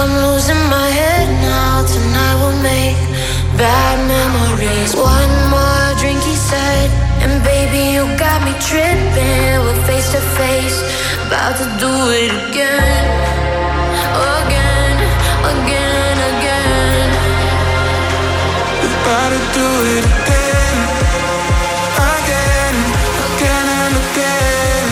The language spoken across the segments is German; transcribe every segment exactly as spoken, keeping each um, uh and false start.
I'm losing my head now. Tonight we'll make bad memories. One more drink, he said, and baby, you got me tripping. We're face to face, about to do it again, again, again, again. We're about to do it again, again, again and again.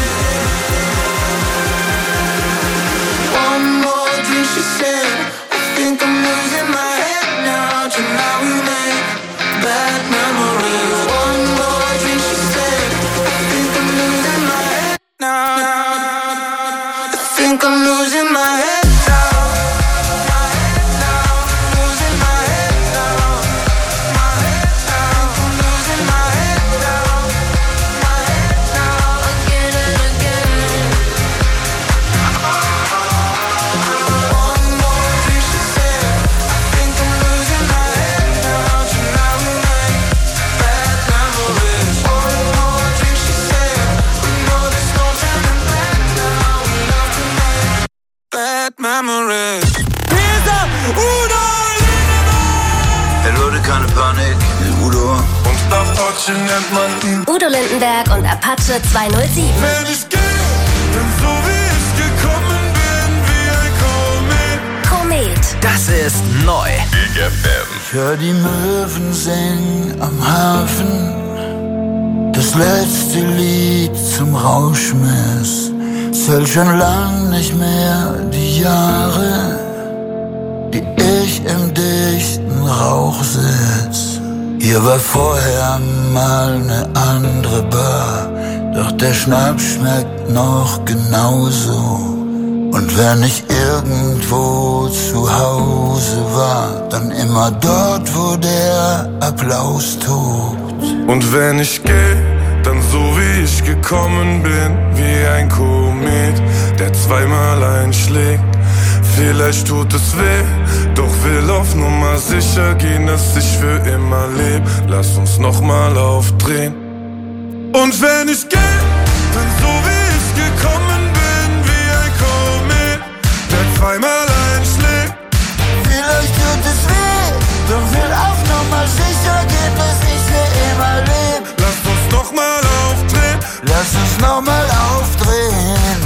One more drink, she said, I think I'm losing my head now. Tonight we make bad memories. One more drink, she said, I think I'm losing my head now. I think I'm losing my head now. My head now. Losing my head now. My head now. I'm losing my head now. My head now. Again and again. One more drink, she said, I think I'm losing my head now. Tonight we make bad memories. One more drink, she said, we know there's no turning back now. We love to make bad memories. Dieser Udo Lindenberg! Hey Leute, keine Panik. Udo. Und Apache nennt man ihn. Udo Lindenberg und Apache zweihundertsieben. Wenn ich gehe, dann so wie ich gekommen bin, wie ein Komet. Komet. Das ist neu. Big F M. Ich hör die Möwen singen am Hafen. Das letzte Lied zum Rauschmiss. Zählt schon lang nicht mehr die Jahre, die ich im dichten Rauch sitz. Hier war vorher mal ne andere Bar, doch der Schnaps schmeckt noch genauso. Und wenn ich irgendwo zu Hause war, dann immer dort, wo der Applaus tobt. Und wenn ich geh, dann so wie ich gekommen bin, wie ein Komet, der zweimal einschlägt. Vielleicht tut es weh, doch will auf Nummer sicher gehen, dass ich für immer leb. Lass uns nochmal aufdrehen. Und wenn ich geh, dann so wie ich gekommen bin, wie ein Komet, der zweimal einschlägt. Vielleicht tut es weh, doch will auf Nummer sicher gehen, dass ich für immer leb. Lass uns nochmal aufdrehen. Lass uns nochmal aufdrehen.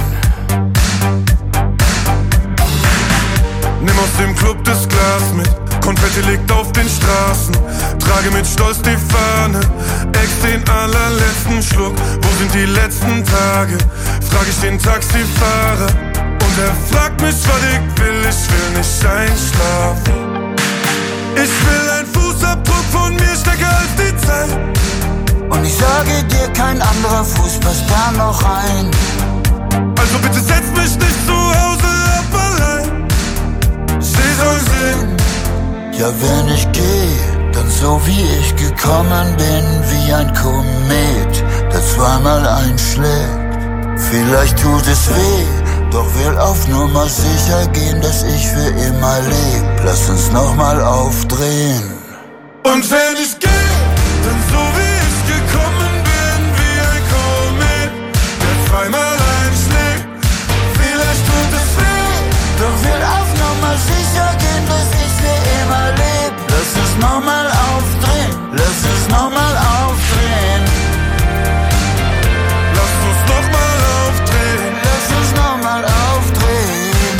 Nimm aus dem Club das Glas mit, Konfetti liegt auf den Straßen. Trage mit Stolz die Fahne, ex den allerletzten Schluck. Wo sind die letzten Tage? Frag ich den Taxifahrer. Und er fragt mich, was ich will, ich will nicht einschlafen. Ich will ein Fußabdruck von mir stärker als die Zeit. Und ich sage dir, kein anderer Fuß passt da noch rein. Also bitte setz mich nicht zu Hause ab allein. Steh so sehen. Ja, wenn ich geh, dann so wie ich gekommen bin, wie ein Komet, der zweimal einschlägt. Vielleicht tut es weh, doch will auf Nummer sicher gehen, dass ich für immer leb. Lass uns nochmal aufdrehen. Und wenn ich geh, dann so wie ich gekommen bin, wie ein Komet, der zweimal einschlägt. Vielleicht tut es weh, doch will auf Nummer sicher gehen, dass ich für immer leb. Lass uns nochmal aufdrehen, lass uns nochmal aufdrehen. Lass uns nochmal aufdrehen. Lass uns nochmal aufdrehen.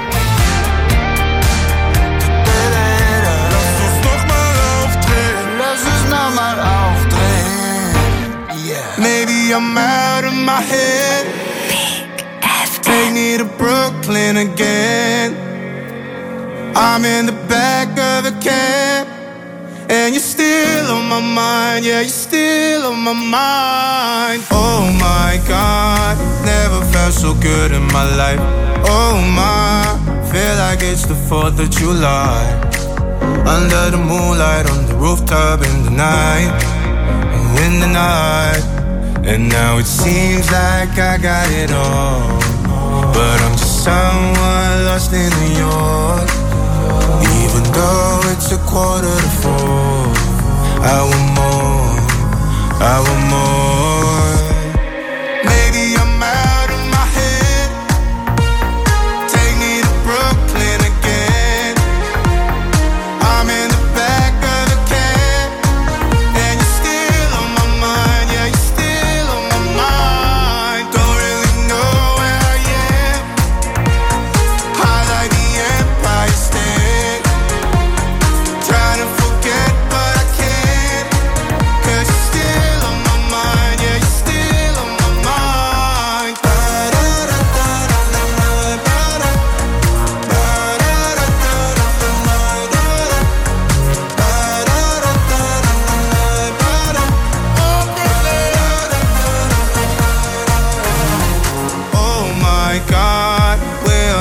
Lass uns nochmal aufdrehen. Lass uns nochmal aufdrehen. Yeah. Maybe I'm out of my head. Take me to Brooklyn again. I'm in the back of a cab, and you're still on my mind. Yeah, you're still on my mind. Oh my God, never felt so good in my life. Oh my, feel like it's the fourth of July. Under the moonlight, on the rooftop in the night, in the night. And now it seems like I got it all, but I'm just someone lost in New York. Even though it's a quarter to four, I want more, I want more. Maybe I'm out of my head. Take me to Brooklyn again.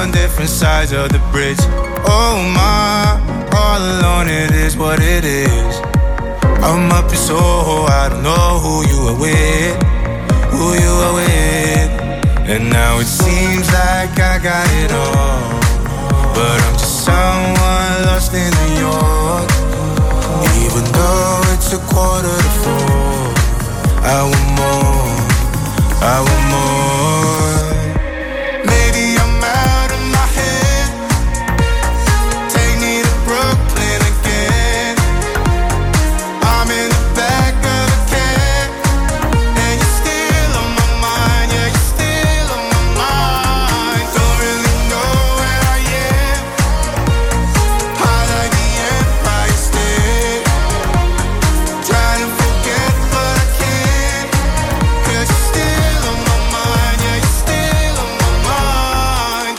on different sides of the bridge. Oh my, all alone it is what it is. I'm up in Soho, I don't know who you are with, who you are with. And now it seems like I got it all, but I'm just someone lost in New York. Even though it's a quarter to four, I want more, I want more. Maybe I'm out of my head. Take me to Brooklyn again. I'm in the back of a cab, and you're still on my mind. Yeah, you're still on my mind. Don't really know where I am. High like the Empire State. Trying to forget but I can't, 'cause you're still on my mind. Yeah, you're still on my mind.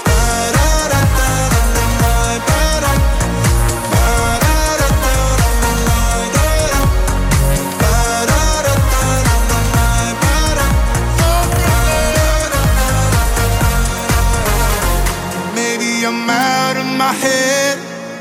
Maybe I'm out of my head.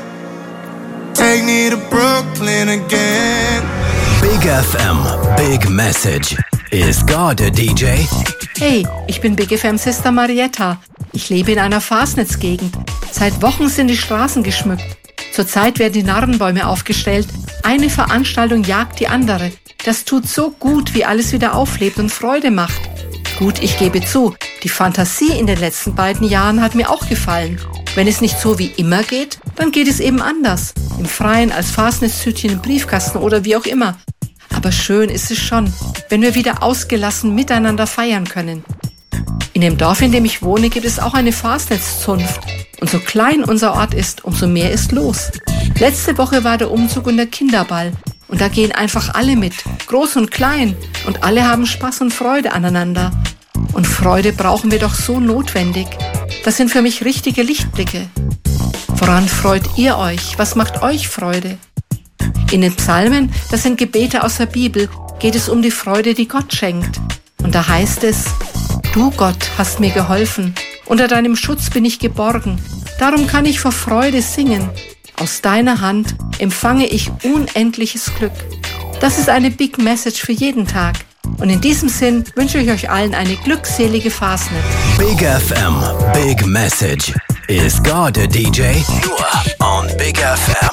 Take me to Brooklyn again. Big F M, Big Message. Ist God a D J? Hey, ich bin Big F M-Sister Marietta. Ich lebe in einer Fasnetsgegend. Seit Wochen sind die Straßen geschmückt. Zurzeit werden die Narrenbäume aufgestellt. Eine Veranstaltung jagt die andere. Das tut so gut, wie alles wieder auflebt und Freude macht. Gut, ich gebe zu, die Fantasie in den letzten beiden Jahren hat mir auch gefallen. Wenn es nicht so wie immer geht, dann geht es eben anders. Im Freien, als Fasnetztütchen im Briefkasten oder wie auch immer. Aber schön ist es schon, wenn wir wieder ausgelassen miteinander feiern können. In dem Dorf, in dem ich wohne, gibt es auch eine Fasnetzzunft. Und so klein unser Ort ist, umso mehr ist los. Letzte Woche war der Umzug und der Kinderball. Und da gehen einfach alle mit, groß und klein. Und alle haben Spaß und Freude aneinander. Und Freude brauchen wir doch so notwendig. Das sind für mich richtige Lichtblicke. Woran freut ihr euch? Was macht euch Freude? In den Psalmen, das sind Gebete aus der Bibel, geht es um die Freude, die Gott schenkt. Und da heißt es: Du Gott hast mir geholfen, unter deinem Schutz bin ich geborgen. Darum kann ich vor Freude singen. Aus deiner Hand empfange ich unendliches Glück. Das ist eine Big Message für jeden Tag. Und in diesem Sinn wünsche ich euch allen eine glückselige Fasnet. Big F M, Big Message. Ist God a D J? Nur on Big F M.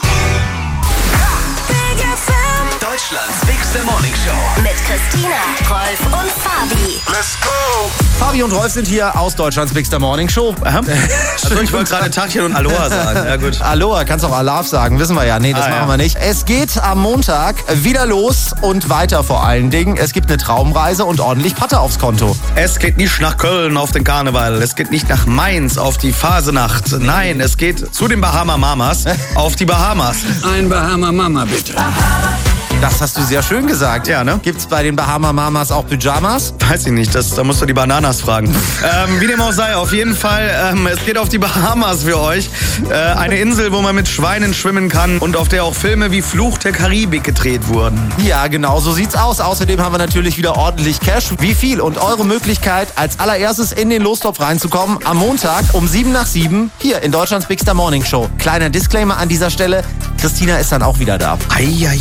Big F M. Deutschlands bigste Morning Show. Mit Christina, Rolf und Fabi. Let's go! Fabi und Rolf sind hier aus Deutschlands bigster Morning Show. Also ich wollte gerade Tachchen und Aloha sagen. Ja, gut. Aloha, kannst auch Alaf sagen, wissen wir ja. Nee, das Ah, machen ja. wir nicht. Es geht am Montag wieder los und weiter vor allen Dingen. Es gibt eine Traumreise und ordentlich Patte aufs Konto. Es geht nicht nach Köln auf den Karneval. Es geht nicht nach Mainz auf die Phasenacht. Nein, es geht zu den Bahama Mamas auf die Bahamas. Ein Bahama Mama, bitte. Das hast du sehr schön gesagt. Ja, ne? Gibt's bei den Bahama Mamas auch Pyjamas? Weiß ich nicht, das, da musst du die Bananas fragen. ähm, wie dem auch sei, auf jeden Fall, ähm, es geht auf die Bahamas für euch. Äh, eine Insel, wo man mit Schweinen schwimmen kann und auf der auch Filme wie Fluch der Karibik gedreht wurden. Ja, genau, so sieht's aus. Außerdem haben wir natürlich wieder ordentlich Cash. Wie viel und eure Möglichkeit, als allererstes in den Lostopf reinzukommen, am Montag um sieben nach sieben hier in Deutschlands bigster Morning Show. Kleiner Disclaimer an dieser Stelle, Christina ist dann auch wieder da. Eieiei.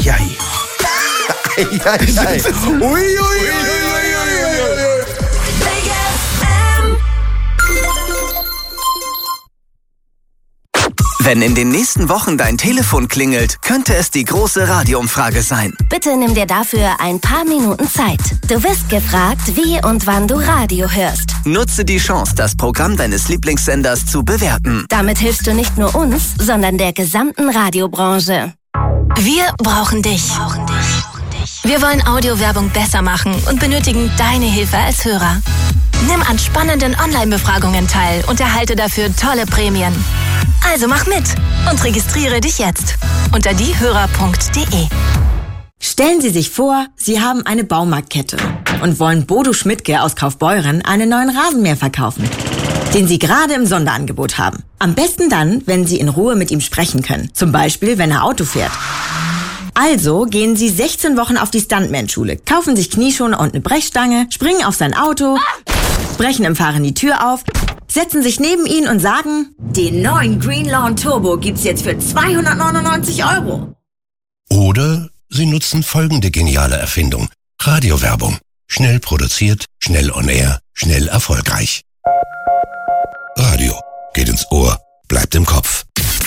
Ei, ei, ei. Ui, ui, ui, ui, ui. Big F M. Wenn in den nächsten Wochen dein Telefon klingelt, könnte es die große Radioumfrage sein. Bitte nimm dir dafür ein paar Minuten Zeit. Du wirst gefragt, wie und wann du Radio hörst. Nutze die Chance, das Programm deines Lieblingssenders zu bewerten. Damit hilfst du nicht nur uns, sondern der gesamten Radiobranche. Wir brauchen dich. Wir wollen Audiowerbung besser machen und benötigen deine Hilfe als Hörer. Nimm an spannenden Online-Befragungen teil und erhalte dafür tolle Prämien. Also mach mit und registriere dich jetzt unter diehörer punkt de. Stellen Sie sich vor, Sie haben eine Baumarktkette und wollen Bodo Schmidtke aus Kaufbeuren einen neuen Rasenmäher verkaufen, den Sie gerade im Sonderangebot haben. Am besten dann, wenn Sie in Ruhe mit ihm sprechen können. Zum Beispiel, wenn er Auto fährt. Also gehen Sie sechzehn Wochen auf die Stuntman-Schule, kaufen sich Knieschoner und eine Brechstange, springen auf sein Auto, brechen im Fahren die Tür auf, setzen sich neben ihn und sagen, den neuen Green Lawn Turbo gibt's jetzt für zweihundertneunundneunzig Euro. Oder Sie nutzen folgende geniale Erfindung. Radiowerbung. Schnell produziert, schnell on air, schnell erfolgreich. Radio. Geht ins Ohr, bleibt im Kopf.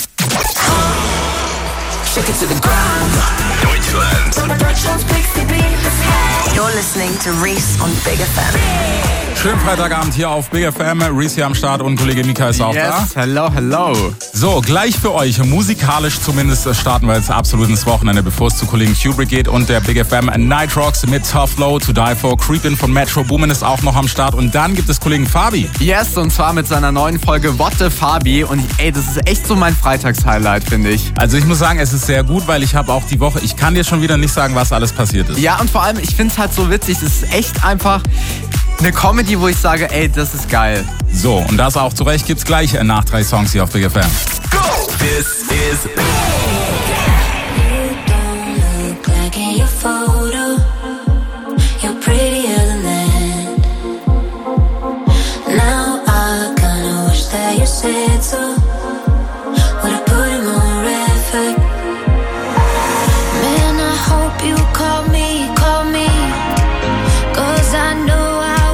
Deutschland. You're listening to Reese on Big F M. Schönen Freitagabend hier auf Big F M. Reese hier am Start und Kollege Mika ist auch yes, da. Yes, hello, hello. So, gleich für euch, musikalisch zumindest, starten wir jetzt absolut ins Wochenende, bevor es zu Kollegen Kubrick geht und der Big F M Night Rocks mit Tough Low, To Die For, Creepin' von Metro Boomin ist auch noch am Start und dann gibt es Kollegen Fabi. Yes, und zwar mit seiner neuen Folge What the Fabi und ey, das ist echt so mein Freitagshighlight, finde ich. Also ich muss sagen, es ist sehr gut, weil ich habe auch die Woche, ich kann dir schon wieder nicht sagen, was alles passiert ist. Ja, und vor allem, ich finde es halt so witzig, es ist echt einfach eine Comedy, wo ich sage, ey, das ist geil. So, und das auch zu Recht gibt's gleich nach drei Songs hier auf Big F M. Go! This is Big. You don't look like in your photo. You're prettier than that. Now I kinda wish that you said so. Would've put in more effort. Man, I hope you call me, call me. Cause I know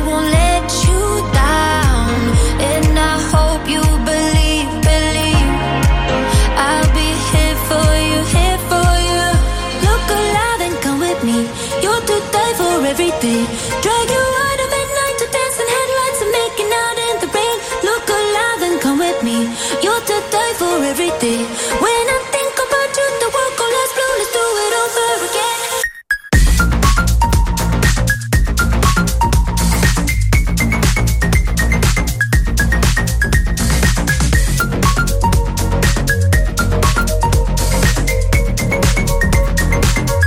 everything. Drag you out of midnight to dancing headlights and making out in the rain. Look alive and come with me. You're to die for everything. When I think about you, the world goes less blue. Let's do it over again.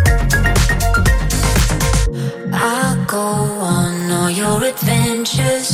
Adventures.